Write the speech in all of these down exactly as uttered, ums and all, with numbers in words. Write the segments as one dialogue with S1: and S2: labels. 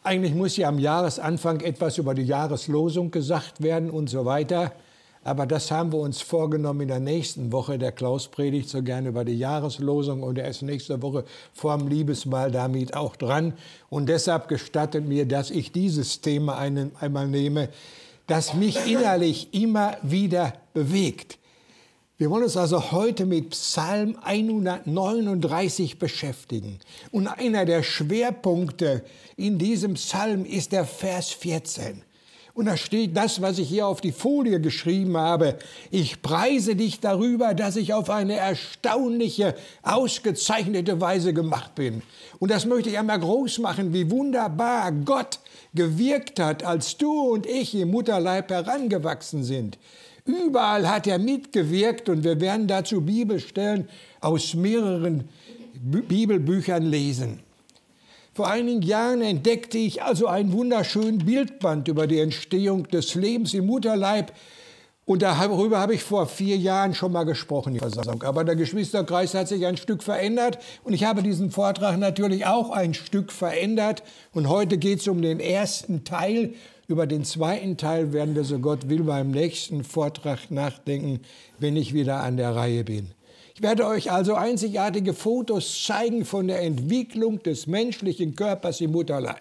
S1: Eigentlich muss ja am Jahresanfang etwas über die Jahreslosung gesagt werden und so weiter. Aber das haben wir uns vorgenommen in der nächsten Woche. Der Klaus predigt so gerne über die Jahreslosung und er ist nächste Woche vorm Liebesmahl damit auch dran. Und deshalb gestattet mir, dass ich dieses Thema einen, einmal nehme, das mich innerlich immer wieder bewegt. Wir wollen uns also heute mit Psalm hundertneununddreißig beschäftigen. Und einer der Schwerpunkte in diesem Psalm ist der Vers vierzehn. Und da steht das, was ich hier auf die Folie geschrieben habe. Ich preise dich darüber, dass ich auf eine erstaunliche, ausgezeichnete Weise gemacht bin. Und das möchte ich einmal groß machen, wie wunderbar Gott gewirkt hat, als du und ich im Mutterleib herangewachsen sind. Überall hat er mitgewirkt und wir werden dazu Bibelstellen aus mehreren Bibelbüchern lesen. Vor einigen Jahren entdeckte ich also einen wunderschönen Bildband über die Entstehung des Lebens im Mutterleib. Und darüber habe ich vor vier Jahren schon mal gesprochen. Aber der Geschwisterkreis hat sich ein Stück verändert und ich habe diesen Vortrag natürlich auch ein Stück verändert. Und heute geht es um den ersten Teil. Über den zweiten Teil werden wir, so Gott will, beim nächsten Vortrag nachdenken, wenn ich wieder an der Reihe bin. Ich werde euch also einzigartige Fotos zeigen von der Entwicklung des menschlichen Körpers im Mutterleib.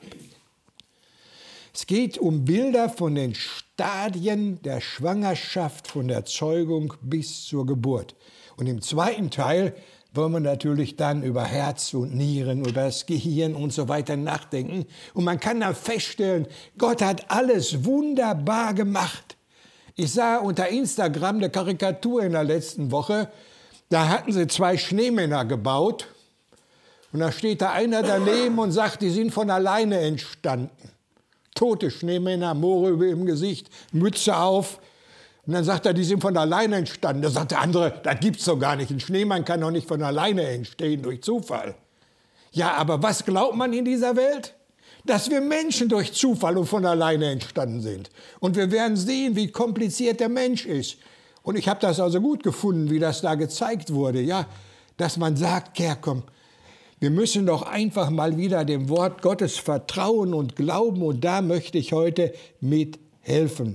S1: Es geht um Bilder von den Stadien der Schwangerschaft, von der Zeugung bis zur Geburt. Und im zweiten Teil wollen wir natürlich dann über Herz und Nieren, über das Gehirn und so weiter nachdenken. Und man kann dann feststellen, Gott hat alles wunderbar gemacht. Ich sah unter Instagram eine Karikatur in der letzten Woche. Da hatten sie zwei Schneemänner gebaut. Und da steht da einer daneben und sagt, die sind von alleine entstanden. Tote Schneemänner, Moore im Gesicht, Mütze auf. Und dann sagt er, die sind von alleine entstanden. Da sagt der andere, das gibt's doch gar nicht. Ein Schneemann kann doch nicht von alleine entstehen, durch Zufall. Ja, aber was glaubt man in dieser Welt? Dass wir Menschen durch Zufall und von alleine entstanden sind. Und wir werden sehen, wie kompliziert der Mensch ist. Und ich habe das also gut gefunden, wie das da gezeigt wurde. Ja, dass man sagt, ja komm, wir müssen doch einfach mal wieder dem Wort Gottes vertrauen und glauben. Und da möchte ich heute mithelfen.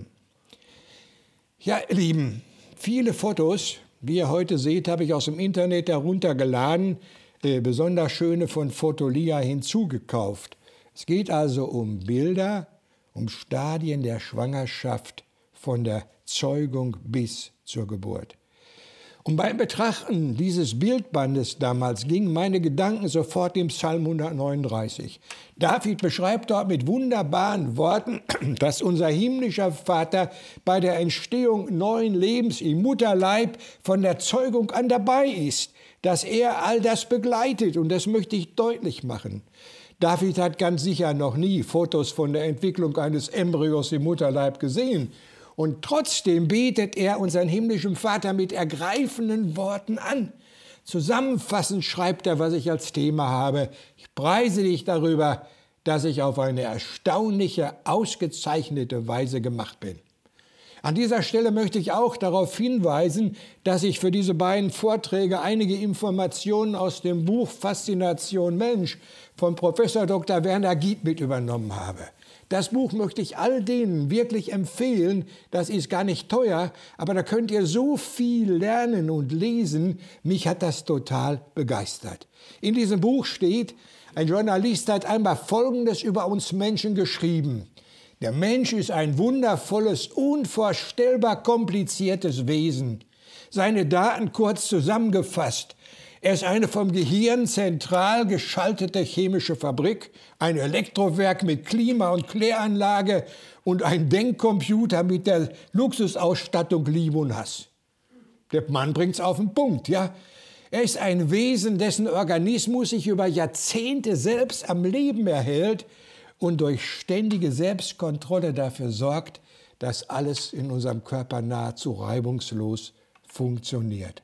S1: Ja, ihr Lieben, viele Fotos, wie ihr heute seht, habe ich aus dem Internet heruntergeladen, äh, besonders schöne von Fotolia hinzugekauft. Es geht also um Bilder, um Stadien der Schwangerschaft von der Zeugung bis zur Geburt. Und beim Betrachten dieses Bildbandes damals gingen meine Gedanken sofort im Psalm hundertneununddreißig. David beschreibt dort mit wunderbaren Worten, dass unser himmlischer Vater bei der Entstehung neuen Lebens im Mutterleib von der Zeugung an dabei ist, dass er all das begleitet. Und das möchte ich deutlich machen. David hat ganz sicher noch nie Fotos von der Entwicklung eines Embryos im Mutterleib gesehen. Und trotzdem betet er unseren himmlischen Vater mit ergreifenden Worten an. Zusammenfassend schreibt er, was ich als Thema habe. Ich preise dich darüber, dass ich auf eine erstaunliche, ausgezeichnete Weise gemacht bin. An dieser Stelle möchte ich auch darauf hinweisen, dass ich für diese beiden Vorträge einige Informationen aus dem Buch Faszination Mensch von Professor Doktor Werner Gieb mit übernommen habe. Das Buch möchte ich all denen wirklich empfehlen. Das ist gar nicht teuer, aber da könnt ihr so viel lernen und lesen. Mich hat das total begeistert. In diesem Buch steht, ein Journalist hat einmal Folgendes über uns Menschen geschrieben. Der Mensch ist ein wundervolles, unvorstellbar kompliziertes Wesen. Seine Daten kurz zusammengefasst. Er ist eine vom Gehirn zentral geschaltete chemische Fabrik, ein Elektrowerk mit Klima- und Kläranlage und ein Denkcomputer mit der Luxusausstattung Liebe und Hass. Der Mann bringt's auf den Punkt, ja. Er ist ein Wesen, dessen Organismus sich über Jahrzehnte selbst am Leben erhält und durch ständige Selbstkontrolle dafür sorgt, dass alles in unserem Körper nahezu reibungslos funktioniert.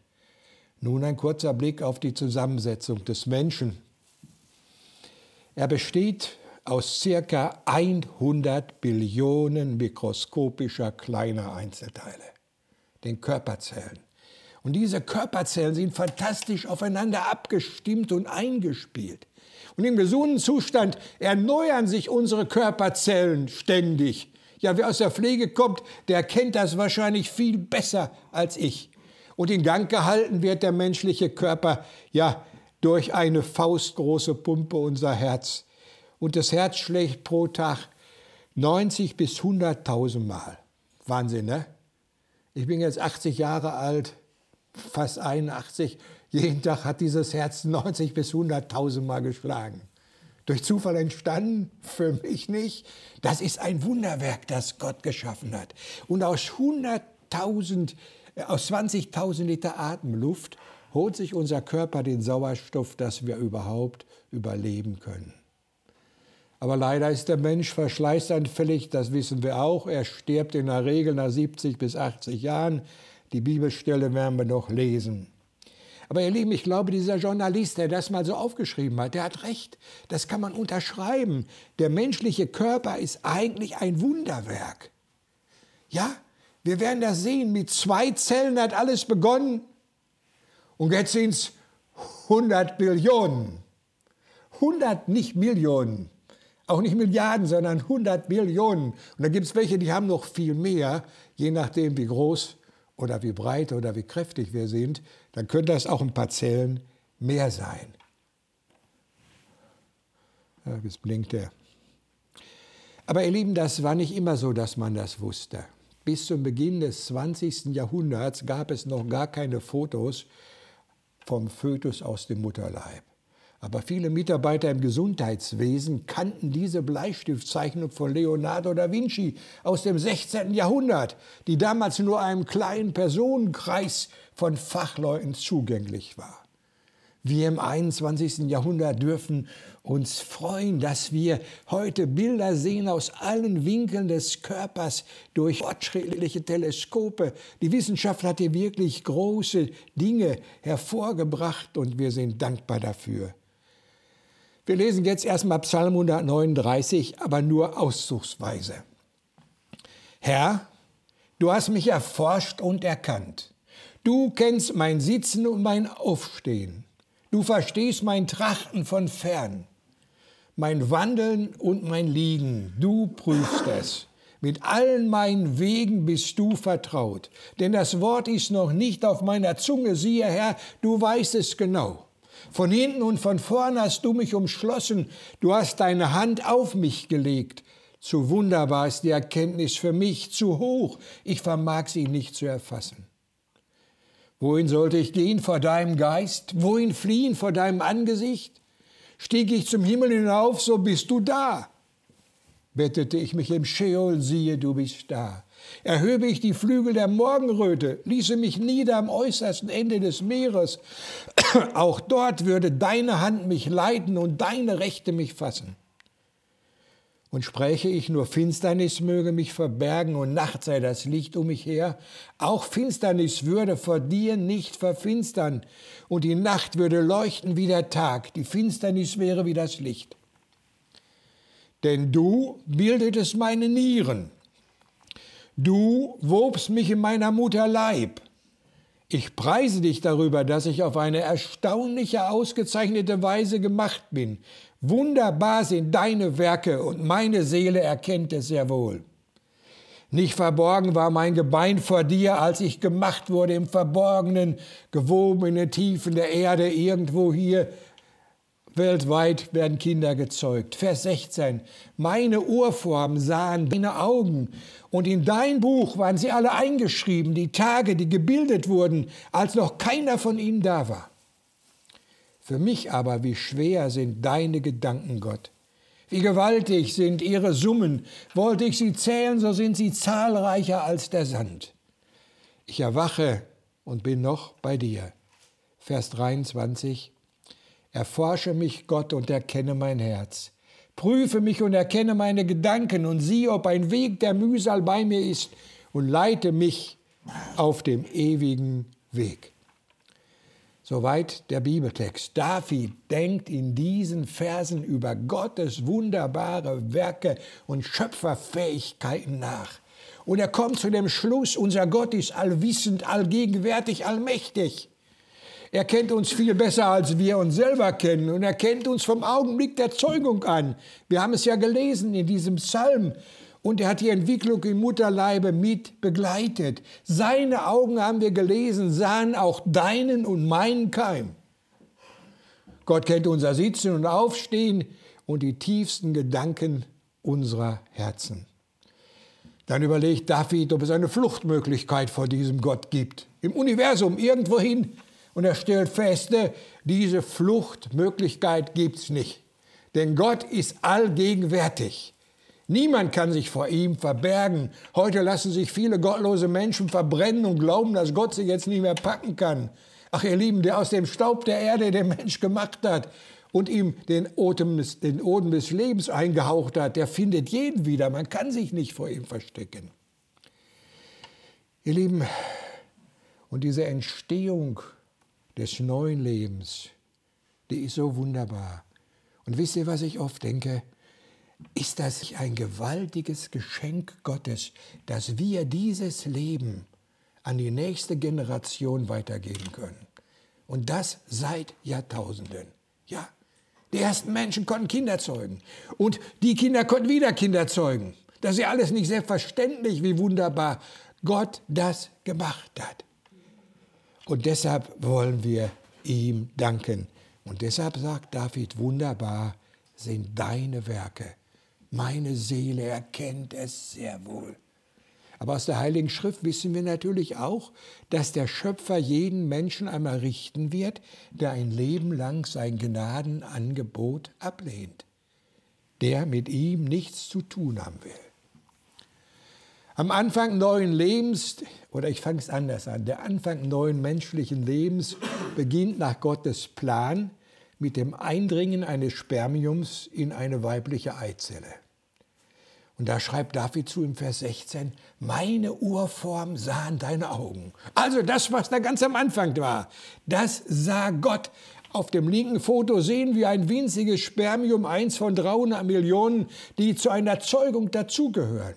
S1: Nun ein kurzer Blick auf die Zusammensetzung des Menschen. Er besteht aus circa hundert Billionen mikroskopischer kleiner Einzelteile, den Körperzellen. Und diese Körperzellen sind fantastisch aufeinander abgestimmt und eingespielt. Und im gesunden Zustand erneuern sich unsere Körperzellen ständig. Ja, wer aus der Pflege kommt, der kennt das wahrscheinlich viel besser als ich. Und in Gang gehalten wird der menschliche Körper ja durch eine faustgroße Pumpe, unser Herz. Und das Herz schlägt pro Tag neunzig bis hunderttausend Mal. Wahnsinn, ne? Ich bin jetzt achtzig Jahre alt, fast einundachtzig. Jeden Tag hat dieses Herz neunzig bis hunderttausend Mal geschlagen. Durch Zufall entstanden? Für mich nicht. Das ist ein Wunderwerk, das Gott geschaffen hat. Und aus hunderttausend, aus zwanzigtausend Liter Atemluft holt sich unser Körper den Sauerstoff, dass wir überhaupt überleben können. Aber leider ist der Mensch verschleißanfällig, das wissen wir auch. Er stirbt in der Regel nach siebzig bis achtzig Jahren. Die Bibelstelle werden wir noch lesen. Aber ihr Lieben, ich glaube, dieser Journalist, der das mal so aufgeschrieben hat, der hat recht. Das kann man unterschreiben. Der menschliche Körper ist eigentlich ein Wunderwerk. Ja, wir werden das sehen. Mit zwei Zellen hat alles begonnen. Und jetzt sind es hundert Billionen. hundert, nicht Millionen. Auch nicht Milliarden, sondern hundert Billionen. Und da gibt es welche, die haben noch viel mehr, je nachdem, wie groß oder wie breit oder wie kräftig wir sind. Dann könnte das auch ein paar Zellen mehr sein. Ja, jetzt blinkt er. Aber ihr Lieben, das war nicht immer so, dass man das wusste. Bis zum Beginn des zwanzigsten Jahrhunderts gab es noch gar keine Fotos vom Fötus aus dem Mutterleib. Aber viele Mitarbeiter im Gesundheitswesen kannten diese Bleistiftzeichnung von Leonardo da Vinci aus dem sechzehnten Jahrhundert, die damals nur einem kleinen Personenkreis von Fachleuten zugänglich war. Wir im einundzwanzigsten Jahrhundert dürfen uns freuen, dass wir heute Bilder sehen aus allen Winkeln des Körpers durch fortschrittliche Teleskope. Die Wissenschaft hat hier wirklich große Dinge hervorgebracht und wir sind dankbar dafür. Wir lesen jetzt erstmal Psalm hundertneununddreißig, aber nur auszugsweise. Herr, du hast mich erforscht und erkannt. Du kennst mein Sitzen und mein Aufstehen. Du verstehst mein Trachten von fern. Mein Wandeln und mein Liegen, du prüfst es. Mit allen meinen Wegen bist du vertraut. Denn das Wort ist noch nicht auf meiner Zunge. Siehe, Herr, du weißt es genau. Von hinten und von vorn hast du mich umschlossen. Du hast deine Hand auf mich gelegt. Zu wunderbar ist die Erkenntnis für mich, zu hoch. Ich vermag sie nicht zu erfassen. Wohin sollte ich gehen vor deinem Geist? Wohin fliehen vor deinem Angesicht? Stieg ich zum Himmel hinauf, so bist du da. Bettete ich mich im Scheol, siehe, du bist da. Erhöbe ich die Flügel der Morgenröte, ließe mich nieder am äußersten Ende des Meeres. Auch dort würde deine Hand mich leiten und deine Rechte mich fassen. Und spräche ich, nur Finsternis möge mich verbergen und Nacht sei das Licht um mich her. Auch Finsternis würde vor dir nicht verfinstern und die Nacht würde leuchten wie der Tag. Die Finsternis wäre wie das Licht. Denn du bildetest meine Nieren. Du wobst mich in meiner Mutter Leib. Ich preise dich darüber, dass ich auf eine erstaunliche, ausgezeichnete Weise gemacht bin. Wunderbar sind deine Werke und meine Seele erkennt es sehr wohl. Nicht verborgen war mein Gebein vor dir, als ich gemacht wurde im Verborgenen, gewoben in den Tiefen der Erde, irgendwo hier. Weltweit werden Kinder gezeugt. Vers sechzehn. Meine Urvorben sahen deine Augen und in dein Buch waren sie alle eingeschrieben, die Tage, die gebildet wurden, als noch keiner von ihnen da war. Für mich aber, wie schwer sind deine Gedanken, Gott. Wie gewaltig sind ihre Summen. Wollte ich sie zählen, so sind sie zahlreicher als der Sand. Ich erwache und bin noch bei dir. Vers dreiundzwanzig. Erforsche mich, Gott, und erkenne mein Herz. Prüfe mich und erkenne meine Gedanken und sieh, ob ein Weg der Mühsal bei mir ist und leite mich auf dem ewigen Weg. Soweit der Bibeltext. David denkt in diesen Versen über Gottes wunderbare Werke und Schöpferfähigkeiten nach. Und er kommt zu dem Schluss, unser Gott ist allwissend, allgegenwärtig, allmächtig. Er kennt uns viel besser, als wir uns selber kennen. Und er kennt uns vom Augenblick der Zeugung an. Wir haben es ja gelesen in diesem Psalm. Und er hat die Entwicklung im Mutterleibe mit begleitet. Seine Augen, haben wir gelesen, sahen auch deinen und meinen Keim. Gott kennt unser Sitzen und Aufstehen und die tiefsten Gedanken unserer Herzen. Dann überlegt David, ob es eine Fluchtmöglichkeit vor diesem Gott gibt. Im Universum, irgendwohin. Und er stellt fest, diese Fluchtmöglichkeit gibt es nicht. Denn Gott ist allgegenwärtig. Niemand kann sich vor ihm verbergen. Heute lassen sich viele gottlose Menschen verbrennen und glauben, dass Gott sie jetzt nicht mehr packen kann. Ach ihr Lieben, der aus dem Staub der Erde den Mensch gemacht hat und ihm den Odem des, den Odem des Lebens eingehaucht hat, der findet jeden wieder. Man kann sich nicht vor ihm verstecken. Ihr Lieben, und diese Entstehung des neuen Lebens, die ist so wunderbar. Und wisst ihr, was ich oft denke? Ist das ein gewaltiges Geschenk Gottes, dass wir dieses Leben an die nächste Generation weitergeben können. Und das seit Jahrtausenden. Ja, die ersten Menschen konnten Kinder zeugen. Und die Kinder konnten wieder Kinder zeugen. Das ist ja alles nicht selbstverständlich, wie wunderbar Gott das gemacht hat. Und deshalb wollen wir ihm danken. Und deshalb sagt David, wunderbar sind deine Werke. Meine Seele erkennt es sehr wohl. Aber aus der Heiligen Schrift wissen wir natürlich auch, dass der Schöpfer jeden Menschen einmal richten wird, der ein Leben lang sein Gnadenangebot ablehnt, der mit ihm nichts zu tun haben will. Am Anfang neuen Lebens, oder ich fange es anders an, der Anfang neuen menschlichen Lebens beginnt nach Gottes Plan mit dem Eindringen eines Spermiums in eine weibliche Eizelle. Und da schreibt David zu im Vers sechzehn, meine Urform sahen deine Augen. Also das, was da ganz am Anfang war, das sah Gott. Auf dem linken Foto sehen wir ein winziges Spermium, eins von dreihundert Millionen, die zu einer Zeugung dazugehören.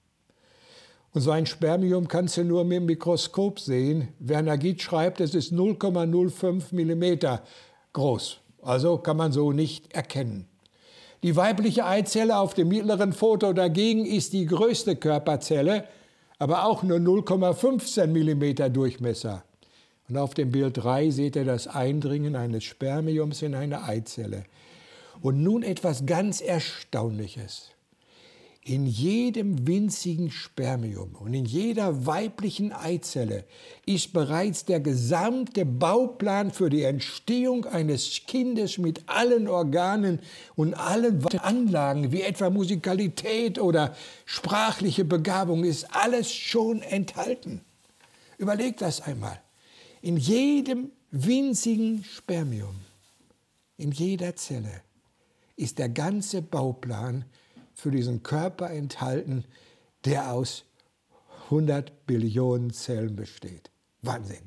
S1: Und so ein Spermium kannst du nur mit dem Mikroskop sehen. Werner Gitt schreibt, es ist null Komma null fünf Millimeter groß. Also kann man so nicht erkennen. Die weibliche Eizelle auf dem mittleren Foto dagegen ist die größte Körperzelle, aber auch nur null Komma fünfzehn Millimeter Durchmesser. Und auf dem Bild drei seht ihr das Eindringen eines Spermiums in eine Eizelle. Und nun etwas ganz Erstaunliches. In jedem winzigen Spermium und in jeder weiblichen Eizelle ist bereits der gesamte Bauplan für die Entstehung eines Kindes mit allen Organen und allen Anlagen, wie etwa Musikalität oder sprachliche Begabung, ist alles schon enthalten. Überlegt das einmal. In jedem winzigen Spermium, in jeder Zelle, ist der ganze Bauplan für diesen Körper enthalten, der aus hundert Billionen Zellen besteht. Wahnsinn.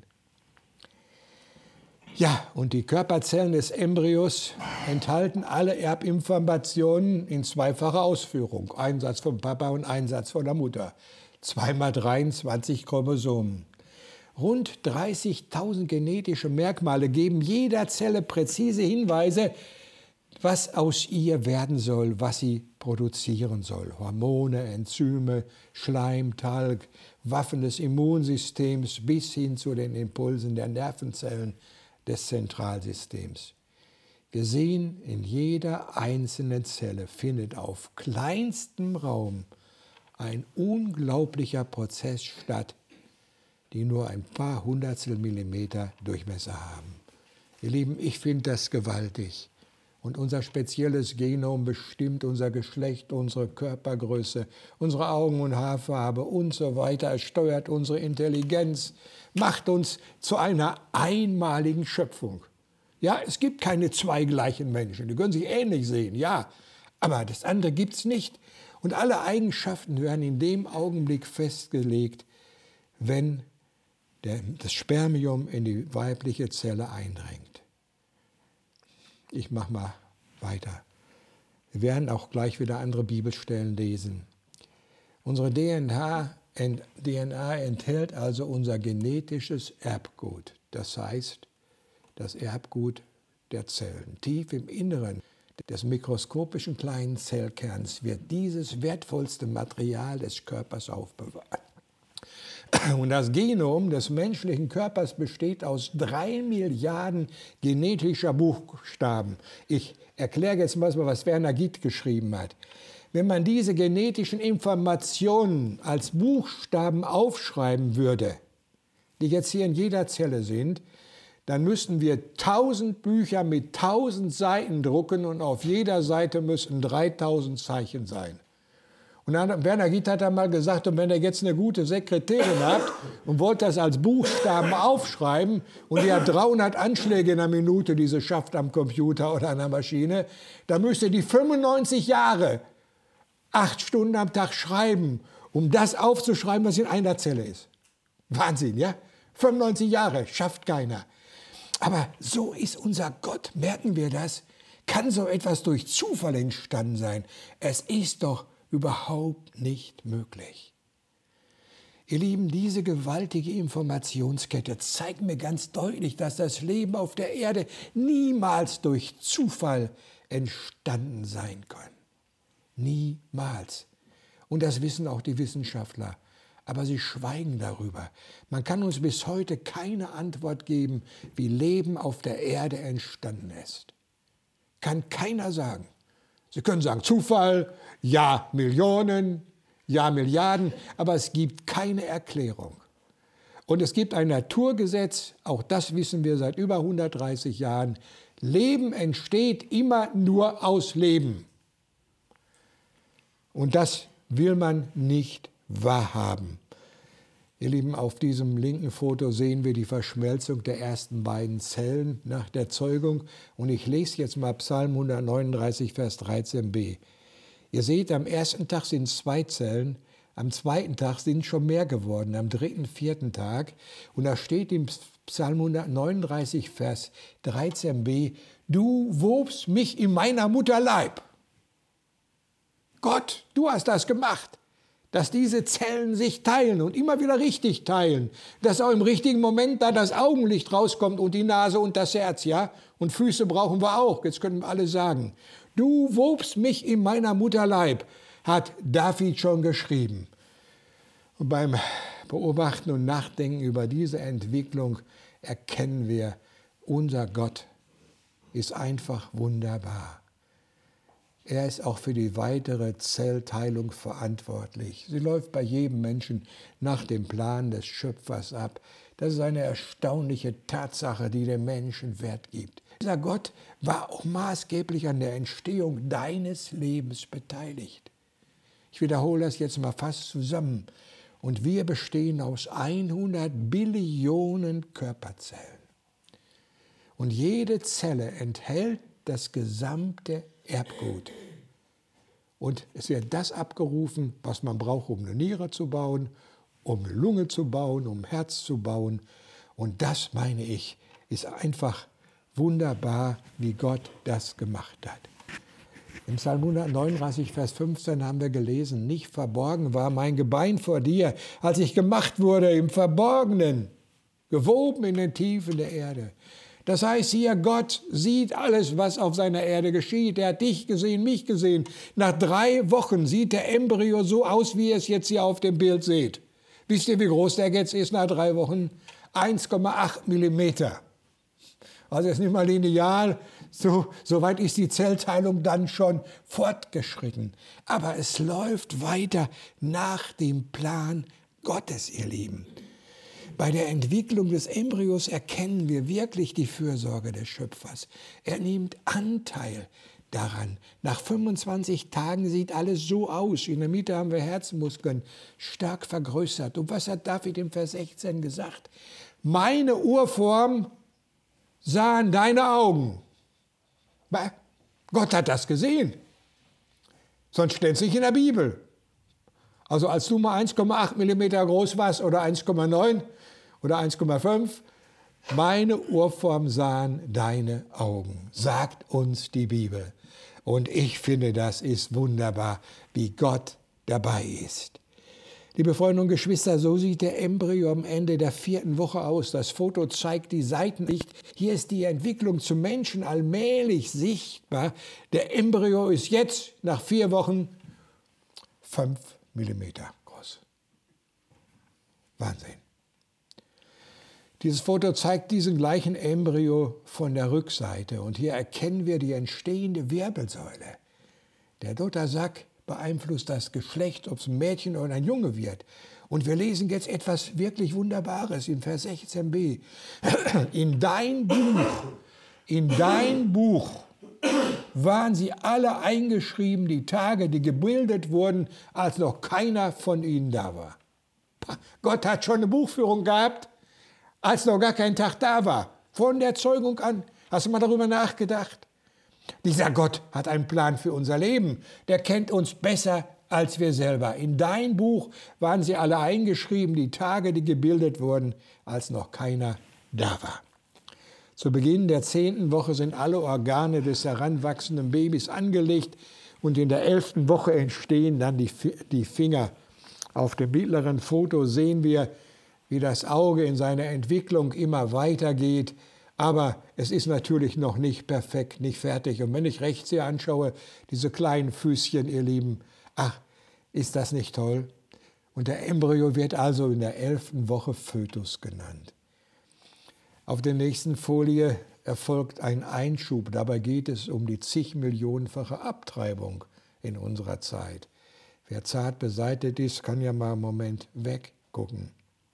S1: Ja, und die Körperzellen des Embryos enthalten alle Erbinformationen in zweifacher Ausführung. Ein Satz vom Papa und ein Satz von der Mutter. Zweimal dreiundzwanzig Chromosomen. Rund dreißigtausend genetische Merkmale geben jeder Zelle präzise Hinweise, was aus ihr werden soll, was sie produzieren soll. Hormone, Enzyme, Schleim, Talg, Waffen des Immunsystems bis hin zu den Impulsen der Nervenzellen des Zentralsystems. Wir sehen, in jeder einzelnen Zelle findet auf kleinstem Raum ein unglaublicher Prozess statt, die nur ein paar Hundertstel Millimeter Durchmesser haben. Ihr Lieben, ich finde das gewaltig. Und unser spezielles Genom bestimmt unser Geschlecht, unsere Körpergröße, unsere Augen- und Haarfarbe und so weiter. Es steuert unsere Intelligenz, macht uns zu einer einmaligen Schöpfung. Ja, es gibt keine zwei gleichen Menschen, die können sich ähnlich sehen, ja, aber das andere gibt es nicht. Und alle Eigenschaften werden in dem Augenblick festgelegt, wenn der, das Spermium in die weibliche Zelle eindringt. Ich mache mal weiter. Wir werden auch gleich wieder andere Bibelstellen lesen. Unsere D N A D N A enthält also unser genetisches Erbgut. Das heißt, das Erbgut der Zellen. Tief im Inneren des mikroskopischen kleinen Zellkerns wird dieses wertvollste Material des Körpers aufbewahrt. Und das Genom des menschlichen Körpers besteht aus drei Milliarden genetischer Buchstaben. Ich erkläre jetzt mal, was Werner Gitt geschrieben hat. Wenn man diese genetischen Informationen als Buchstaben aufschreiben würde, die jetzt hier in jeder Zelle sind, dann müssten wir tausend Bücher mit tausend Seiten drucken und auf jeder Seite müssten dreitausend Zeichen sein. Und dann, Werner Gitt hat einmal gesagt, und wenn ihr jetzt eine gute Sekretärin habt und wollt das als Buchstaben aufschreiben und die hat dreihundert Anschläge in einer Minute, die sie schafft am Computer oder an der Maschine, dann müsst ihr die fünfundneunzig Jahre, acht Stunden am Tag schreiben, um das aufzuschreiben, was in einer Zelle ist. Wahnsinn, ja? fünfundneunzig Jahre, schafft keiner. Aber so ist unser Gott, merken wir das? Kann so etwas durch Zufall entstanden sein? Es ist doch überhaupt nicht möglich. Ihr Lieben, diese gewaltige Informationskette zeigt mir ganz deutlich, dass das Leben auf der Erde niemals durch Zufall entstanden sein kann. Niemals. Und das wissen auch die Wissenschaftler. Aber sie schweigen darüber. Man kann uns bis heute keine Antwort geben, wie Leben auf der Erde entstanden ist. Kann keiner sagen. Sie können sagen Zufall, ja Millionen, ja Milliarden, aber es gibt keine Erklärung. Und es gibt ein Naturgesetz, auch das wissen wir seit über hundertdreißig Jahren. Leben entsteht immer nur aus Leben. Und das will man nicht wahrhaben. Ihr Lieben, auf diesem linken Foto sehen wir die Verschmelzung der ersten beiden Zellen nach der Zeugung. Und ich lese jetzt mal Psalm hundertneununddreißig, Vers dreizehn b. Ihr seht, am ersten Tag sind zwei Zellen, am zweiten Tag sind schon mehr geworden, am dritten, vierten Tag. Und da steht im Psalm hundertneununddreißig, Vers dreizehn b, du wobst mich in meiner Mutter Leib. Gott, du hast das gemacht, dass diese Zellen sich teilen und immer wieder richtig teilen, dass auch im richtigen Moment da das Augenlicht rauskommt und die Nase und das Herz, ja? Und Füße brauchen wir auch, jetzt können wir alle sagen. Du wobst mich in meiner Mutter Leib, hat David schon geschrieben. Und beim Beobachten und Nachdenken über diese Entwicklung erkennen wir, unser Gott ist einfach wunderbar. Er ist auch für die weitere Zellteilung verantwortlich. Sie läuft bei jedem Menschen nach dem Plan des Schöpfers ab. Das ist eine erstaunliche Tatsache, die dem Menschen Wert gibt. Dieser Gott war auch maßgeblich an der Entstehung deines Lebens beteiligt. Ich wiederhole das jetzt mal fast zusammen. Und wir bestehen aus hundert Billionen Körperzellen. Und jede Zelle enthält das gesamte Erbgut. Und es wird das abgerufen, was man braucht, um eine Niere zu bauen, um eine Lunge zu bauen, um ein Herz zu bauen. Und das, meine ich, ist einfach wunderbar, wie Gott das gemacht hat. Im Psalm hundertneununddreißig, Vers fünfzehn haben wir gelesen, nicht verborgen war mein Gebein vor dir, als ich gemacht wurde im Verborgenen, gewoben in den Tiefen der Erde. Das heißt hier, Gott sieht alles, was auf seiner Erde geschieht. Er hat dich gesehen, mich gesehen. Nach drei Wochen sieht der Embryo so aus, wie ihr es jetzt hier auf dem Bild seht. Wisst ihr, wie groß der jetzt ist nach drei Wochen? eins Komma acht Millimeter. Also ist nicht mal lineal. So, so weit ist die Zellteilung dann schon fortgeschritten. Aber es läuft weiter nach dem Plan Gottes, ihr Lieben. Bei der Entwicklung des Embryos erkennen wir wirklich die Fürsorge des Schöpfers. Er nimmt Anteil daran. Nach fünfundzwanzig Tagen sieht alles so aus. In der Mitte haben wir Herzmuskeln stark vergrößert. Und was hat David im Vers sechzehn gesagt? Meine Urform sahen deine Augen. Gott hat das gesehen. Sonst steht es nicht in der Bibel. Also als du mal eins Komma acht Millimeter groß warst oder eins Komma neun oder eins Komma fünf, meine Urform sahen deine Augen, sagt uns die Bibel. Und ich finde, das ist wunderbar, wie Gott dabei ist. Liebe Freunde und Geschwister, so sieht der Embryo am Ende der vierten Woche aus. Das Foto zeigt die Seitenlicht. Hier ist die Entwicklung zum Menschen allmählich sichtbar. Der Embryo ist jetzt nach vier Wochen fünf Millimeter groß. Wahnsinn. Dieses Foto zeigt diesen gleichen Embryo von der Rückseite. Und hier erkennen wir die entstehende Wirbelsäule. Der Dottersack beeinflusst das Geschlecht, ob es ein Mädchen oder ein Junge wird. Und wir lesen jetzt etwas wirklich Wunderbares in Vers sechzehn b. In dein Buch, in dein Buch waren sie alle eingeschrieben, die Tage, die gebildet wurden, als noch keiner von ihnen da war. Gott hat schon eine Buchführung gehabt, als noch gar kein Tag da war. Von der Zeugung an. Hast du mal darüber nachgedacht? Dieser Gott hat einen Plan für unser Leben. Der kennt uns besser als wir selber. In dein Buch waren sie alle eingeschrieben, die Tage, die gebildet wurden, als noch keiner da war. Zu Beginn der zehnten Woche sind alle Organe des heranwachsenden Babys angelegt und in der elften Woche entstehen dann die, die Finger. Auf dem mittleren Foto sehen wir, wie das Auge in seiner Entwicklung immer weitergeht. Aber es ist natürlich noch nicht perfekt, nicht fertig. Und wenn ich rechts hier anschaue, diese kleinen Füßchen, ihr Lieben, ach, ist das nicht toll? Und der Embryo wird also in der elften Woche Fötus genannt. Auf der nächsten Folie erfolgt ein Einschub. Dabei geht es um die zigmillionenfache Abtreibung in unserer Zeit. Wer zart beseitigt ist, kann ja mal einen Moment weggucken.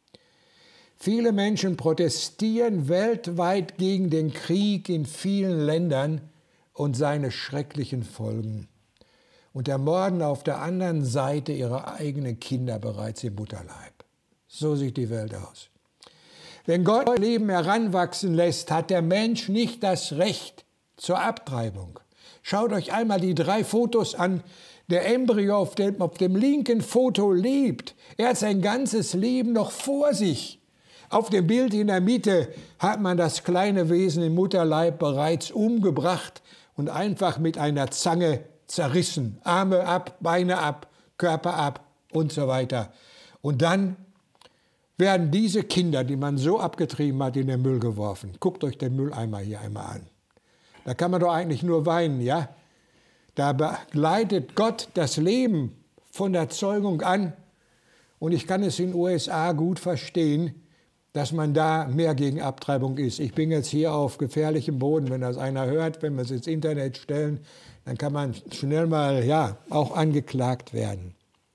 S1: Viele Menschen protestieren weltweit gegen den Krieg in vielen Ländern und seine schrecklichen Folgen und ermorden auf der anderen Seite ihre eigenen Kinder bereits im Mutterleib. So sieht die Welt aus. Wenn Gott das Leben heranwachsen lässt, hat der Mensch nicht das Recht zur Abtreibung. Schaut euch einmal die drei Fotos an. Der Embryo auf dem, auf dem linken Foto lebt. Er hat sein ganzes Leben noch vor sich. Auf dem Bild in der Mitte hat man das kleine Wesen im Mutterleib bereits umgebracht und einfach mit einer Zange zerrissen. Arme ab, Beine ab, Körper ab und so weiter. Und dann werden diese Kinder, die man so abgetrieben hat, in den Müll geworfen. Guckt euch den Mülleimer hier einmal an. Da kann man doch eigentlich nur weinen, ja? Da begleitet Gott das Leben von der Zeugung an. Und ich kann es in den U S A gut verstehen, dass man da mehr gegen Abtreibung ist. Ich bin jetzt hier auf gefährlichem Boden. Wenn das einer hört, wenn wir es ins Internet stellen, dann kann man schnell mal ja, auch angeklagt werden.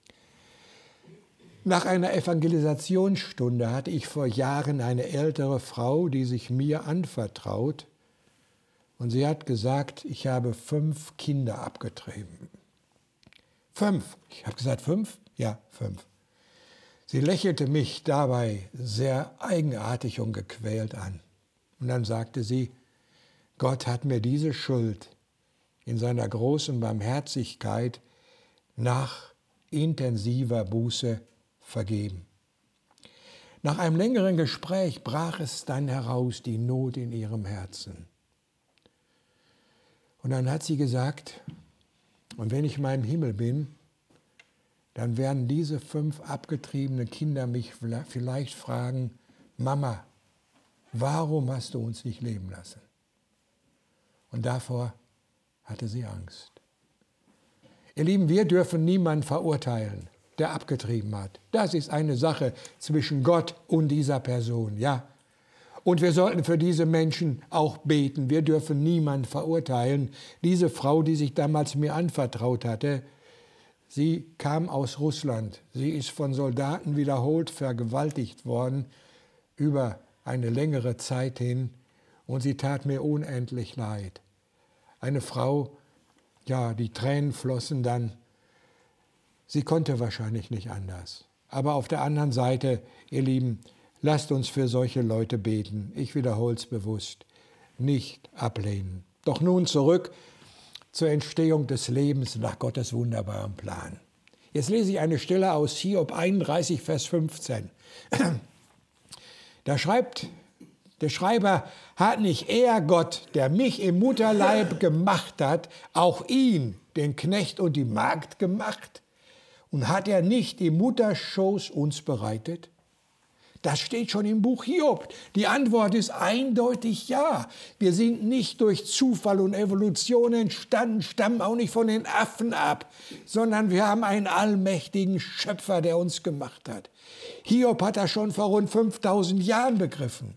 S1: Nach einer Evangelisationsstunde hatte ich vor Jahren eine ältere Frau, die sich mir anvertraut. Und sie hat gesagt, ich habe fünf Kinder abgetrieben. Fünf. Ich habe gesagt, fünf? Ja, fünf. Sie lächelte mich dabei sehr eigenartig und gequält an. Und dann sagte sie, Gott hat mir diese Schuld in seiner großen Barmherzigkeit nach intensiver Buße vergeben. Nach einem längeren Gespräch brach es dann heraus, die Not in ihrem Herzen. Und dann hat sie gesagt, und wenn ich mal im Himmel bin, dann werden diese fünf abgetriebenen Kinder mich vielleicht fragen, Mama, warum hast du uns nicht leben lassen? Und davor hatte sie Angst. Ihr Lieben, wir dürfen niemanden verurteilen, der abgetrieben hat. Das ist eine Sache zwischen Gott und dieser Person, ja. Und wir sollten für diese Menschen auch beten. Wir dürfen niemanden verurteilen. Diese Frau, die sich damals mir anvertraut hatte, sie kam aus Russland. Sie ist von Soldaten wiederholt vergewaltigt worden über eine längere Zeit hin. Und sie tat mir unendlich leid. Eine Frau, ja, die Tränen flossen dann. Sie konnte wahrscheinlich nicht anders. Aber auf der anderen Seite, ihr Lieben, lasst uns für solche Leute beten. Ich wiederhole es bewusst. Nicht ablehnen. Doch nun zurück zur Entstehung des Lebens nach Gottes wunderbarem Plan. Jetzt lese ich eine Stelle aus Hiob einunddreißig, Vers fünfzehn. Da schreibt der Schreiber, hat nicht er, Gott, der mich im Mutterleib gemacht hat, auch ihn, den Knecht und die Magd gemacht? Und hat er nicht im Mutterschoß uns bereitet? Das steht schon im Buch Hiob. Die Antwort ist eindeutig ja. Wir sind nicht durch Zufall und Evolution entstanden, stammen auch nicht von den Affen ab, sondern wir haben einen allmächtigen Schöpfer, der uns gemacht hat. Hiob hat das schon vor rund fünftausend Jahren begriffen.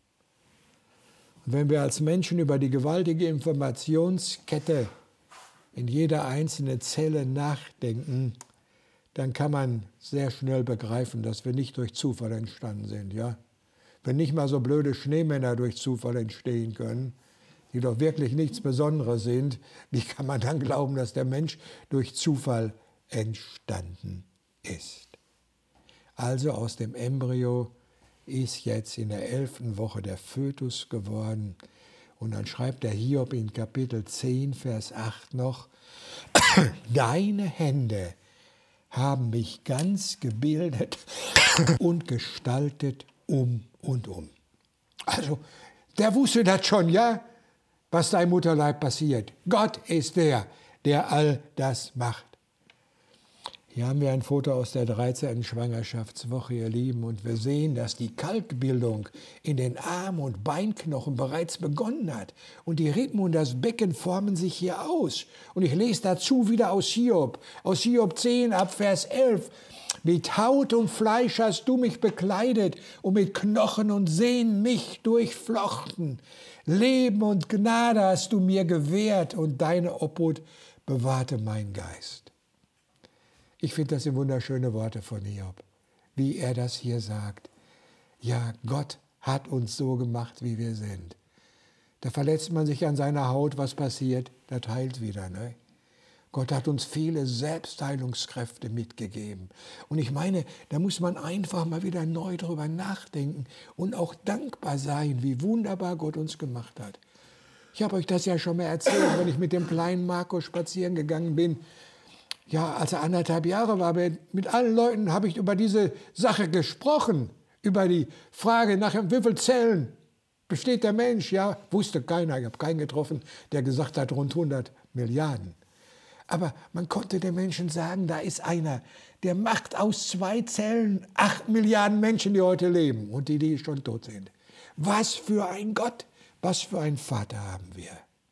S1: Und wenn wir als Menschen über die gewaltige Informationskette in jeder einzelnen Zelle nachdenken, dann kann man sehr schnell begreifen, dass wir nicht durch Zufall entstanden sind. Ja? Wenn nicht mal so blöde Schneemänner durch Zufall entstehen können, die doch wirklich nichts Besonderes sind, wie kann man dann glauben, dass der Mensch durch Zufall entstanden ist? Also aus dem Embryo ist jetzt in der elften Woche der Fötus geworden. Und dann schreibt der Hiob in Kapitel zehn, Vers acht noch, deine Hände haben mich ganz gebildet und gestaltet um und um. Also, der wusste das schon, ja, was da im Mutterleib passiert. Gott ist der, der all das macht. Hier haben wir ein Foto aus der dreizehnten Schwangerschaftswoche, ihr Lieben, und wir sehen, dass die Kalkbildung in den Arm- und Beinknochen bereits begonnen hat. Und die Rippen und das Becken formen sich hier aus. Und ich lese dazu wieder aus Hiob, aus Hiob zehn ab Vers elf. Mit Haut und Fleisch hast du mich bekleidet und mit Knochen und Sehnen mich durchflochten. Leben und Gnade hast du mir gewährt und deine Obhut bewahrte mein Geist. Ich finde, das sind wunderschöne Worte von Hiob, wie er das hier sagt. Ja, Gott hat uns so gemacht, wie wir sind. Da verletzt man sich an seiner Haut, was passiert? Das heilt wieder. Ne? Gott hat uns viele Selbstheilungskräfte mitgegeben. Und ich meine, da muss man einfach mal wieder neu drüber nachdenken und auch dankbar sein, wie wunderbar Gott uns gemacht hat. Ich habe euch das ja schon mal erzählt, wenn ich mit dem kleinen Marco spazieren gegangen bin. Ja, als er anderthalb Jahre war, mit allen Leuten habe ich über diese Sache gesprochen, über die Frage nach wie vielen Zellen besteht der Mensch. Ja, wusste keiner, ich habe keinen getroffen, der gesagt hat, rund hundert Milliarden. Aber man konnte den Menschen sagen, da ist einer, der macht aus zwei Zellen acht Milliarden Menschen, die heute leben und die, die schon tot sind. Was für ein Gott, was für einen Vater haben wir.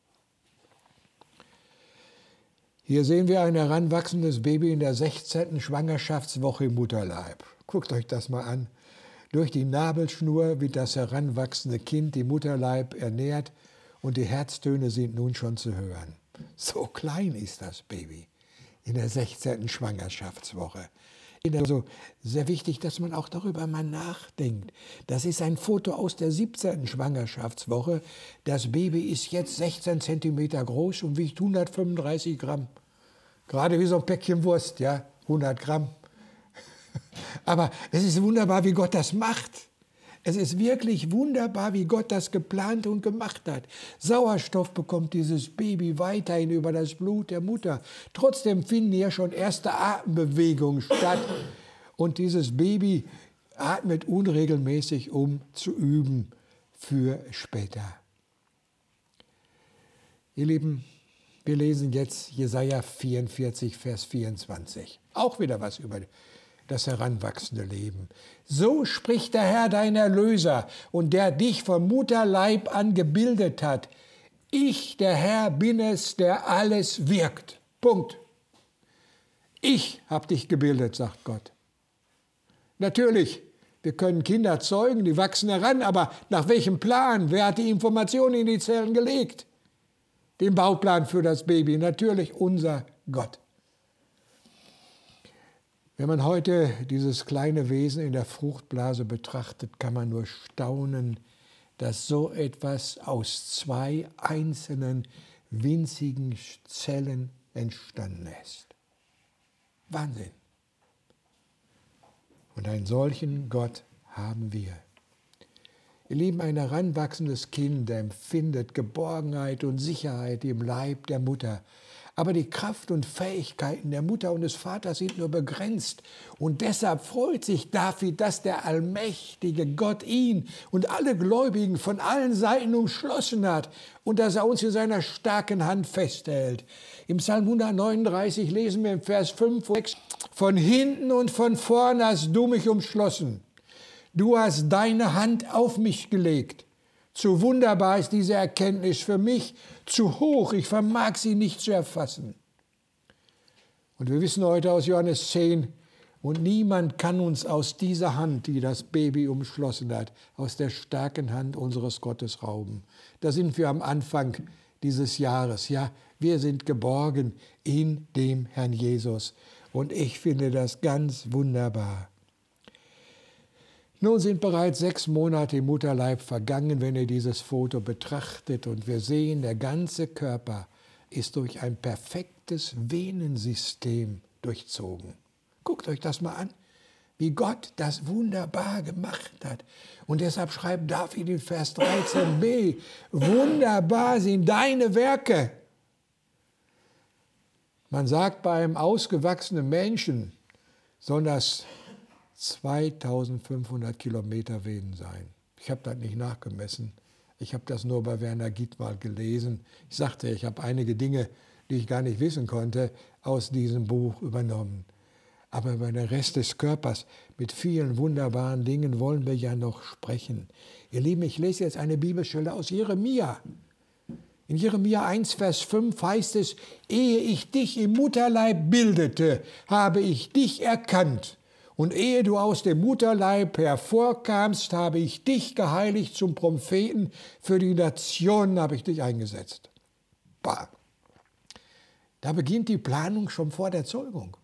S1: Hier sehen wir ein heranwachsendes Baby in der sechzehnten Schwangerschaftswoche im Mutterleib. Guckt euch das mal an. Durch die Nabelschnur wird das heranwachsende Kind im Mutterleib ernährt und die Herztöne sind nun schon zu hören. So klein ist das Baby in der sechzehnten Schwangerschaftswoche. Also sehr wichtig, dass man auch darüber mal nachdenkt. Das ist ein Foto aus der siebzehnten Schwangerschaftswoche. Das Baby ist jetzt sechzehn Zentimeter groß und wiegt hundertfünfunddreißig Gramm. Gerade wie so ein Päckchen Wurst, ja, hundert Gramm. Aber es ist wunderbar, wie Gott das macht. Es ist wirklich wunderbar, wie Gott das geplant und gemacht hat. Sauerstoff bekommt dieses Baby weiterhin über das Blut der Mutter. Trotzdem finden hier schon erste Atembewegungen statt. Und dieses Baby atmet unregelmäßig, um zu üben für später. Ihr Lieben, wir lesen jetzt Jesaja vierundvierzig, Vers vierundzwanzig. Auch wieder was über das heranwachsende Leben. So spricht der Herr, dein Erlöser, und der dich vom Mutterleib an gebildet hat. Ich, der Herr, bin es, der alles wirkt. Punkt. Ich habe dich gebildet, sagt Gott. Natürlich, wir können Kinder zeugen, die wachsen heran, aber nach welchem Plan? Wer hat die Informationen in die Zellen gelegt? Den Bauplan für das Baby, natürlich unser Gott. Wenn man heute dieses kleine Wesen in der Fruchtblase betrachtet, kann man nur staunen, dass so etwas aus zwei einzelnen winzigen Zellen entstanden ist. Wahnsinn. Und einen solchen Gott haben wir. Ihr Lieben, ein heranwachsendes Kind empfindet Geborgenheit und Sicherheit im Leib der Mutter. Aber die Kraft und Fähigkeiten der Mutter und des Vaters sind nur begrenzt. Und deshalb freut sich David, dass der allmächtige Gott ihn und alle Gläubigen von allen Seiten umschlossen hat und dass er uns in seiner starken Hand festhält. Im Psalm hundertneununddreißig lesen wir im Vers fünf und sechs, von hinten und von vorn hast du mich umschlossen. Du hast deine Hand auf mich gelegt. Zu wunderbar ist diese Erkenntnis für mich, zu hoch, ich vermag sie nicht zu erfassen. Und wir wissen heute aus Johannes zehn, und niemand kann uns aus dieser Hand, die das Baby umschlossen hat, aus der starken Hand unseres Gottes rauben. Da sind wir am Anfang dieses Jahres. Ja, wir sind geborgen in dem Herrn Jesus. Und ich finde das ganz wunderbar. Nun sind bereits sechs Monate im Mutterleib vergangen, wenn ihr dieses Foto betrachtet. Und wir sehen, der ganze Körper ist durch ein perfektes Venensystem durchzogen. Guckt euch das mal an, wie Gott das wunderbar gemacht hat. Und deshalb schreibt David in Vers dreizehn b, wunderbar sind deine Werke. Man sagt bei einem ausgewachsenen Menschen, soll das zweitausendfünfhundert Kilometer Venen sein. Ich habe das nicht nachgemessen. Ich habe das nur bei Werner Gitt mal gelesen. Ich sagte, ich habe einige Dinge, die ich gar nicht wissen konnte, aus diesem Buch übernommen. Aber über den Rest des Körpers mit vielen wunderbaren Dingen wollen wir ja noch sprechen. Ihr Lieben, ich lese jetzt eine Bibelstelle aus Jeremia. In Jeremia eins, Vers fünf heißt es, ehe ich dich im Mutterleib bildete, habe ich dich erkannt. Und ehe du aus dem Mutterleib hervorkamst, habe ich dich geheiligt zum Propheten. Für die Nationen habe ich dich eingesetzt. Bah. Da beginnt die Planung schon vor der Zeugung.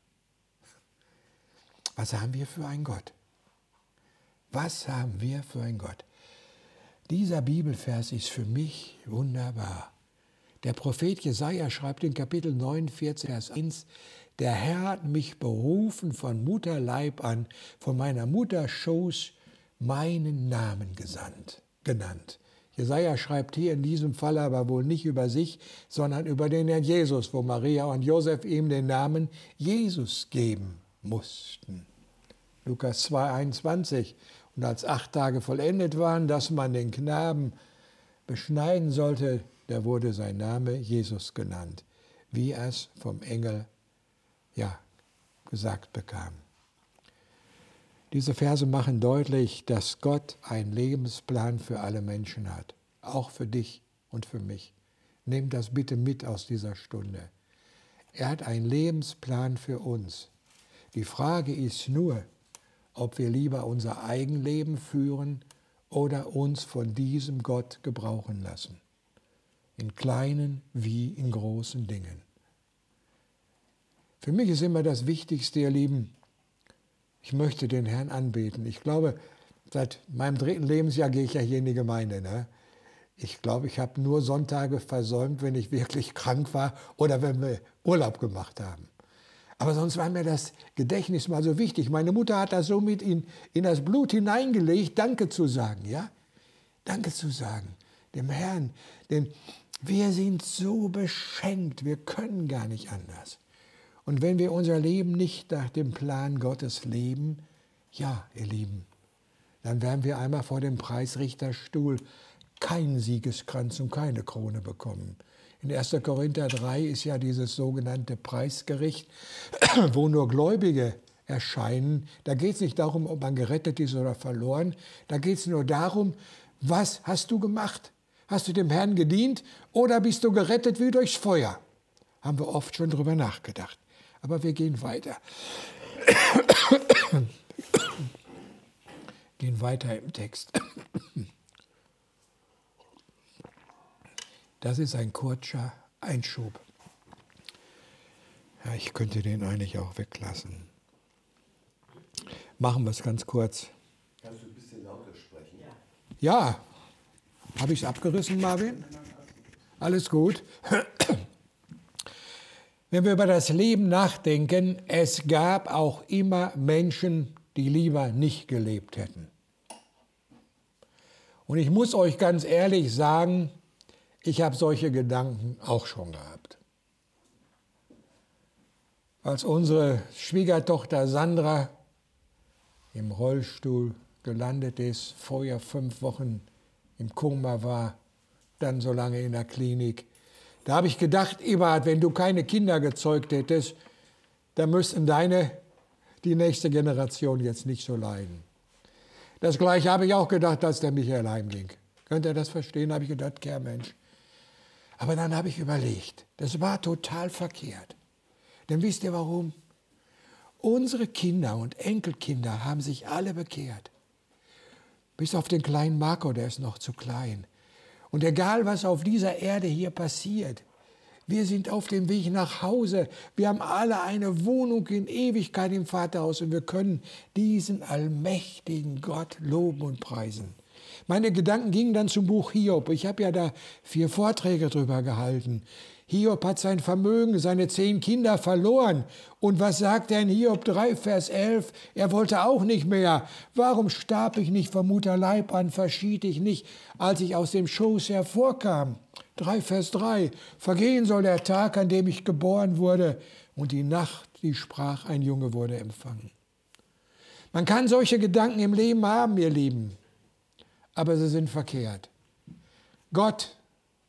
S1: Was haben wir für einen Gott? Was haben wir für einen Gott? Dieser Bibelvers ist für mich wunderbar. Der Prophet Jesaja schreibt in Kapitel neunundvierzig, Vers eins, der Herr hat mich berufen von Mutterleib an, von meiner Mutterschoß meinen Namen gesandt, genannt. Jesaja schreibt hier in diesem Fall aber wohl nicht über sich, sondern über den Herrn Jesus, wo Maria und Josef ihm den Namen Jesus geben mussten. Lukas zwei, einundzwanzig. Und als acht Tage vollendet waren, dass man den Knaben beschneiden sollte, da wurde sein Name Jesus genannt, wie er es vom Engel ja, gesagt bekam. Diese Verse machen deutlich, dass Gott einen Lebensplan für alle Menschen hat, auch für dich und für mich. Nehmt das bitte mit aus dieser Stunde. Er hat einen Lebensplan für uns. Die Frage ist nur, ob wir lieber unser Eigenleben führen oder uns von diesem Gott gebrauchen lassen. In kleinen wie in großen Dingen. Für mich ist immer das Wichtigste, ihr Lieben, ich möchte den Herrn anbeten. Ich glaube, seit meinem dritten Lebensjahr gehe ich ja hier in die Gemeinde. Ne? Ich glaube, ich habe nur Sonntage versäumt, wenn ich wirklich krank war oder wenn wir Urlaub gemacht haben. Aber sonst war mir das Gedächtnis mal so wichtig. Meine Mutter hat das so mit in, in das Blut hineingelegt, Danke zu sagen. Ja? Danke zu sagen, dem Herrn. Denn wir sind so beschenkt, wir können gar nicht anders. Und wenn wir unser Leben nicht nach dem Plan Gottes leben, ja, ihr Lieben, dann werden wir einmal vor dem Preisrichterstuhl keinen Siegeskranz und keine Krone bekommen. In erster Korinther drei ist ja dieses sogenannte Preisgericht, wo nur Gläubige erscheinen. Da geht es nicht darum, ob man gerettet ist oder verloren. Da geht es nur darum, was hast du gemacht? Hast du dem Herrn gedient oder bist du gerettet wie durchs Feuer? Haben wir oft schon drüber nachgedacht. Aber wir gehen weiter. gehen weiter im Text. Das ist ein kurzer Einschub. Ja, ich könnte den eigentlich auch weglassen. Machen wir es ganz kurz.
S2: Kannst du ein bisschen lauter sprechen?
S1: Ja. Habe ich es abgerissen, Marvin? Alles gut. Wenn wir über das Leben nachdenken, es gab auch immer Menschen, die lieber nicht gelebt hätten. Und ich muss euch ganz ehrlich sagen, ich habe solche Gedanken auch schon gehabt. als unsere Schwiegertochter Sandra im Rollstuhl gelandet ist, vorher fünf Wochen im Koma war, dann so lange in der Klinik. Da habe ich gedacht, Eberhard, wenn du keine Kinder gezeugt hättest, dann müssten deine, die nächste Generation jetzt nicht so leiden. Das Gleiche habe ich auch gedacht, als der Michael heimging. Könnt ihr das verstehen? Habe ich gedacht, Kehrmensch. Aber dann habe ich überlegt, das war total verkehrt. Denn wisst ihr warum? Unsere Kinder und Enkelkinder haben sich alle bekehrt. Bis auf den kleinen Marco, der ist noch zu klein. Und egal, was auf dieser Erde hier passiert, wir sind auf dem Weg nach Hause. Wir haben alle eine Wohnung in Ewigkeit im Vaterhaus und wir können diesen allmächtigen Gott loben und preisen. Meine Gedanken gingen dann zum Buch Hiob. Ich habe ja da vier Vorträge drüber gehalten. Hiob hat sein Vermögen, seine zehn Kinder verloren. Und was sagt er in Hiob drei, Vers elf? Er wollte auch nicht mehr. Warum starb ich nicht vom Mutterleib an, verschied ich nicht, als ich aus dem Schoß hervorkam? drei, Vers drei. Vergehen soll der Tag, an dem ich geboren wurde, und die Nacht, die sprach, ein Junge wurde empfangen. Man kann solche Gedanken im Leben haben, ihr Lieben, aber sie sind verkehrt. Gott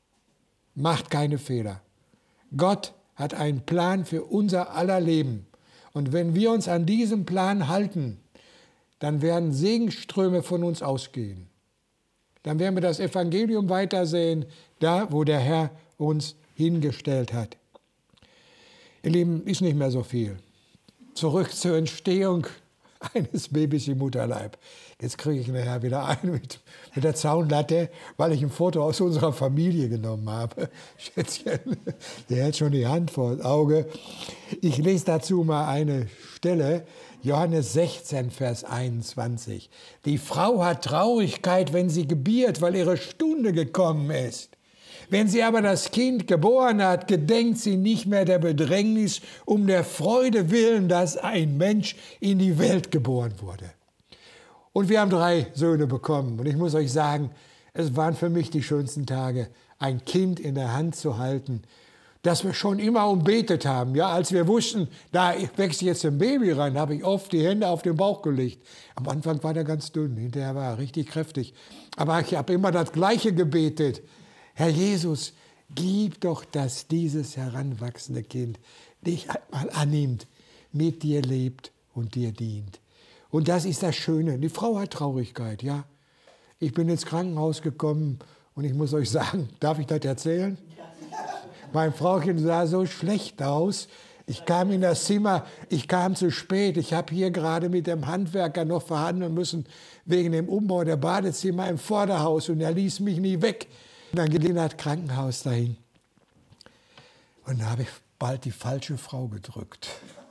S1: macht keine Fehler. Gott hat einen Plan für unser aller Leben. Und wenn wir uns an diesem Plan halten, dann werden Segenströme von uns ausgehen. Dann werden wir das Evangelium weitersehen, da wo der Herr uns hingestellt hat. Ihr Lieben, ist nicht mehr so viel. Zurück zur Entstehung eines Babys im Mutterleib. Jetzt kriege ich nachher wieder ein mit, mit der Zaunlatte, weil ich ein Foto aus unserer Familie genommen habe. Schätzchen, der hält schon die Hand vor das Auge. Ich lese dazu mal eine Stelle, Johannes sechzehn, Vers einundzwanzig. Die Frau hat Traurigkeit, wenn sie gebiert, weil ihre Stunde gekommen ist. Wenn sie aber das Kind geboren hat, gedenkt sie nicht mehr der Bedrängnis um der Freude willen, dass ein Mensch in die Welt geboren wurde. Und wir haben drei Söhne bekommen. Und ich muss euch sagen, es waren für mich die schönsten Tage, ein Kind in der Hand zu halten, das wir schon immer umbetet haben. Ja, als wir wussten, da wächst jetzt ein Baby rein, habe ich oft die Hände auf den Bauch gelegt. Am Anfang war der ganz dünn, hinterher war er richtig kräftig. Aber ich habe immer das Gleiche gebetet. Herr Jesus, gib doch, dass dieses heranwachsende Kind dich einmal annimmt, mit dir lebt und dir dient. Und das ist das Schöne. Die Frau hat Traurigkeit, ja. Ich bin ins Krankenhaus gekommen und ich muss euch sagen, darf ich das erzählen? Mein Frauchen sah so schlecht aus. Ich kam in das Zimmer, ich kam zu spät. Ich habe hier gerade mit dem Handwerker noch verhandeln müssen wegen dem Umbau der Badezimmer im Vorderhaus und er ließ mich nie weg. Und dann ging ich in das Krankenhaus dahin. Und da habe ich bald die falsche Frau gedrückt.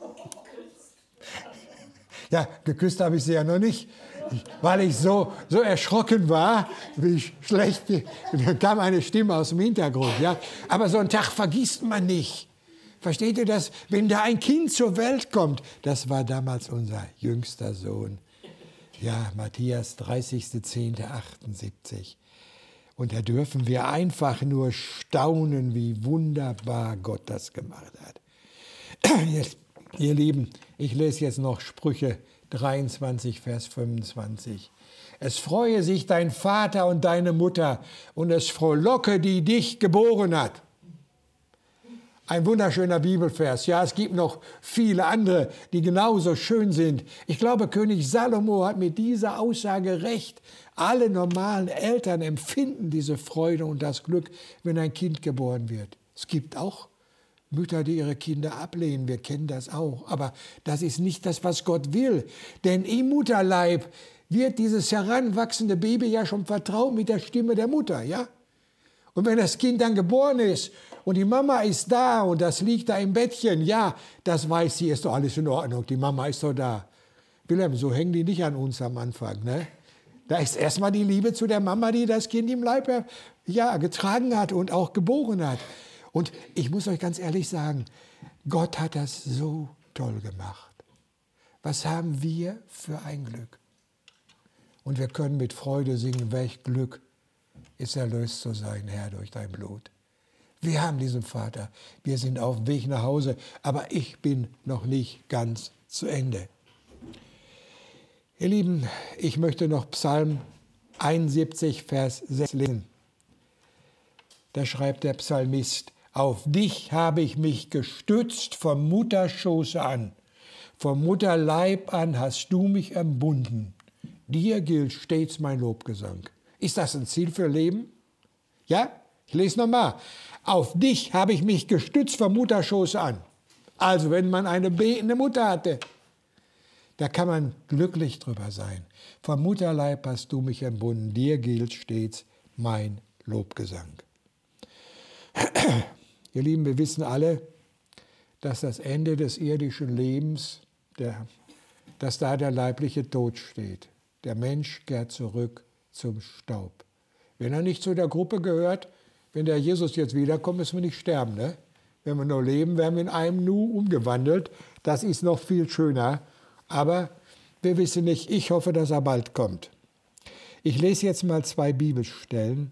S1: Ja, geküsst habe ich sie ja noch nicht, weil ich so, so erschrocken war, wie schlecht. Da kam eine Stimme aus dem Hintergrund. Ja. Aber so einen Tag vergisst man nicht. Versteht ihr das? Wenn da ein Kind zur Welt kommt, das war damals unser jüngster Sohn. Ja, Matthias, dreißigster zehnter achtundsiebzig. Und da dürfen wir einfach nur staunen, wie wunderbar Gott das gemacht hat. Jetzt, ihr Lieben, ich lese jetzt noch Sprüche dreiundzwanzig, Vers fünfundzwanzig. Es freue sich dein Vater und deine Mutter und es frohlocke, die dich geboren hat. Ein wunderschöner Bibelvers. Ja, es gibt noch viele andere, die genauso schön sind. Ich glaube, König Salomo hat mit dieser Aussage recht. Alle normalen Eltern empfinden diese Freude und das Glück, wenn ein Kind geboren wird. Es gibt auch Mütter, die ihre Kinder ablehnen. Wir kennen das auch. Aber das ist nicht das, was Gott will. Denn im Mutterleib wird dieses heranwachsende Baby ja schon vertraut mit der Stimme der Mutter, ja? Und wenn das Kind dann geboren ist und die Mama ist da und das liegt da im Bettchen, ja, das weiß sie, ist doch alles in Ordnung, die Mama ist doch da. Wilhelm, so hängen die nicht an uns am Anfang, ne? Da ist erstmal die Liebe zu der Mama, die das Kind im Leib ja, getragen hat und auch geboren hat. Und ich muss euch ganz ehrlich sagen, Gott hat das so toll gemacht. Was haben wir für ein Glück? Und wir können mit Freude singen, welch Glück ist erlöst zu sein, Herr, durch dein Blut. Wir haben diesen Vater. Wir sind auf dem Weg nach Hause, aber ich bin noch nicht ganz zu Ende. Ihr Lieben, ich möchte noch Psalm einundsiebzig, Vers sechs lesen. Da schreibt der Psalmist: Auf dich habe ich mich gestützt vom Mutterschoße an. Vom Mutterleib an hast du mich entbunden. Dir gilt stets mein Lobgesang. Ist das ein Ziel für Leben? Ja? Ich lese nochmal. Auf dich habe ich mich gestützt vom Mutterschoße an. Also wenn man eine betende Mutter hatte, da kann man glücklich drüber sein. Vom Mutterleib hast du mich entbunden. Dir gilt stets mein Lobgesang. Ihr Lieben, wir wissen alle, dass das Ende des irdischen Lebens, der, dass da der leibliche Tod steht. Der Mensch kehrt zurück zum Staub. Wenn er nicht zu der Gruppe gehört, wenn der Jesus jetzt wiederkommt, müssen wir nicht sterben. Ne? Wenn wir nur leben, werden wir in einem Nu umgewandelt. Das ist noch viel schöner. Aber wir wissen nicht, ich hoffe, dass er bald kommt. Ich lese jetzt mal zwei Bibelstellen.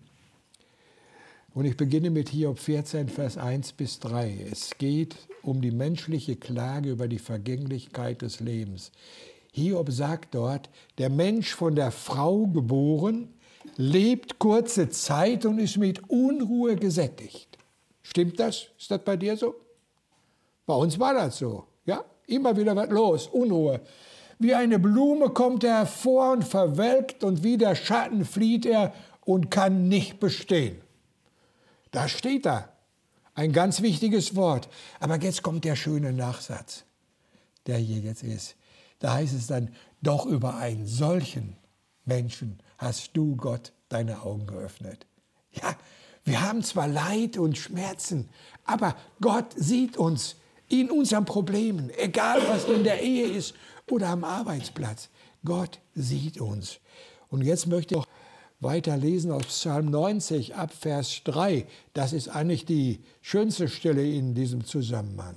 S1: Und ich beginne mit Hiob vierzehn, Vers eins bis drei. Es geht um die menschliche Klage über die Vergänglichkeit des Lebens. Hiob sagt dort, der Mensch von der Frau geboren, lebt kurze Zeit und ist mit Unruhe gesättigt. Stimmt das? Ist das bei dir so? Bei uns war das so. Ja? Immer wieder was los, Unruhe. Wie eine Blume kommt er hervor und verwelkt und wie der Schatten flieht er und kann nicht bestehen. Da steht da ein ganz wichtiges Wort. Aber jetzt kommt der schöne Nachsatz, der hier jetzt ist. Da heißt es dann, doch über einen solchen Menschen hast du, Gott, deine Augen geöffnet. Ja, wir haben zwar Leid und Schmerzen, aber Gott sieht uns in unseren Problemen, egal was in der Ehe ist oder am Arbeitsplatz. Gott sieht uns. Und jetzt möchte ich noch weiter lesen aus Psalm neunzig ab Vers drei. Das ist eigentlich die schönste Stelle in diesem Zusammenhang.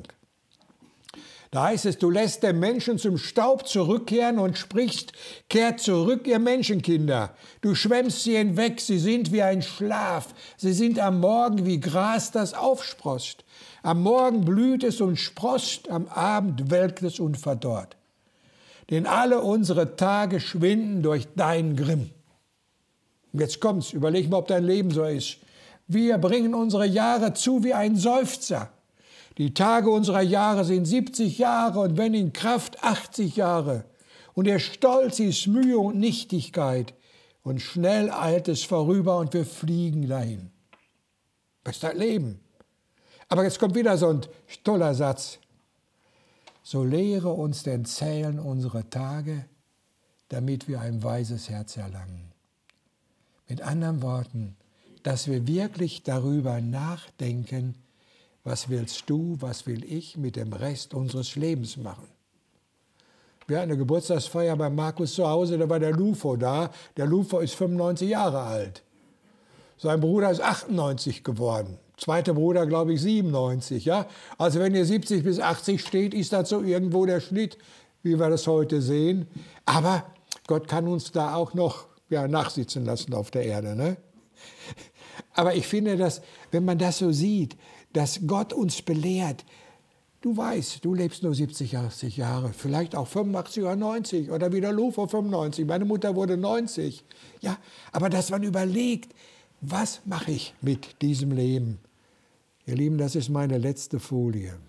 S1: Da heißt es, du lässt den Menschen zum Staub zurückkehren und sprichst, kehrt zurück, ihr Menschenkinder. Du schwemmst sie hinweg, sie sind wie ein Schlaf. Sie sind am Morgen wie Gras, das aufsproßt. Am Morgen blüht es und sproßt, am Abend welkt es und verdorrt. Denn alle unsere Tage schwinden durch deinen Grimm. Und jetzt kommt's, überleg mal, ob dein Leben so ist. Wir bringen unsere Jahre zu wie ein Seufzer. Die Tage unserer Jahre sind siebzig Jahre und wenn in Kraft achtzig Jahre. Und der Stolz ist Mühe und Nichtigkeit. Und schnell eilt es vorüber und wir fliegen dahin. Das ist das Leben. Aber jetzt kommt wieder so ein toller Satz. So lehre uns denn zählen unsere Tage, damit wir ein weises Herz erlangen. Mit anderen Worten, dass wir wirklich darüber nachdenken, was willst du, was will ich mit dem Rest unseres Lebens machen? Wir hatten eine Geburtstagsfeier bei Markus zu Hause, da war der Lufo da. Der Lufo ist fünfundneunzig Jahre alt. Sein Bruder ist achtundneunzig geworden. Zweiter Bruder, glaube ich, siebenundneunzig. Ja? Also wenn ihr siebzig bis achtzig steht, ist das so irgendwo der Schnitt, wie wir das heute sehen. Aber Gott kann uns da auch noch ja, nachsitzen lassen auf der Erde. Ne? Aber ich finde, dass, wenn man das so sieht, dass Gott uns belehrt, du weißt, du lebst nur siebzig, achtzig Jahre, vielleicht auch fünfundachtzig oder neunzig oder wieder Lufo fünfundneunzig. Meine Mutter wurde neunzig. Ja, aber dass man überlegt, was mache ich mit diesem Leben? Ihr Lieben, das ist meine letzte Folie.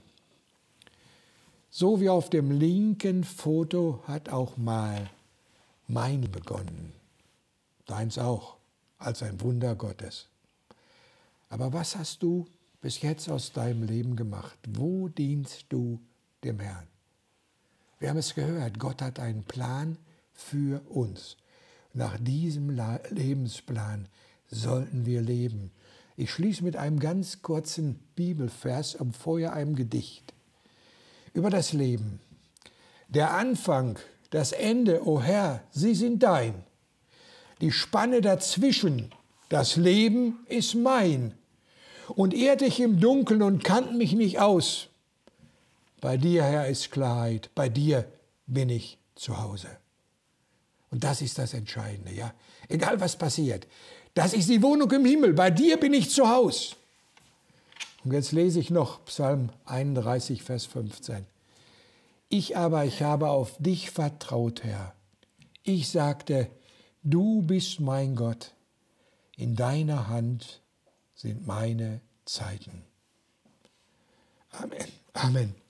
S1: So wie auf dem linken Foto hat auch mal mein begonnen. Deins auch, als ein Wunder Gottes. Aber was hast du bis jetzt aus deinem Leben gemacht? Wo dienst du dem Herrn? Wir haben es gehört, Gott hat einen Plan für uns. Nach diesem Lebensplan sollten wir leben. Ich schließe mit einem ganz kurzen Bibelvers und vorher einem Gedicht über das Leben. Der Anfang, das Ende, o Herr, sie sind dein. Die Spanne dazwischen, das Leben ist mein. Und irrte ich im Dunkeln und kannte mich nicht aus. Bei dir, Herr, ist Klarheit, bei dir bin ich zu Hause. Und das ist das Entscheidende, ja. Egal was passiert. Das ist die Wohnung im Himmel, bei dir bin ich zu Hause. Und jetzt lese ich noch Psalm einunddreißig, Vers fünfzehn. Ich aber, ich habe auf dich vertraut, Herr. Ich sagte, du bist mein Gott. In deiner Hand sind meine Zeiten. Amen. Amen.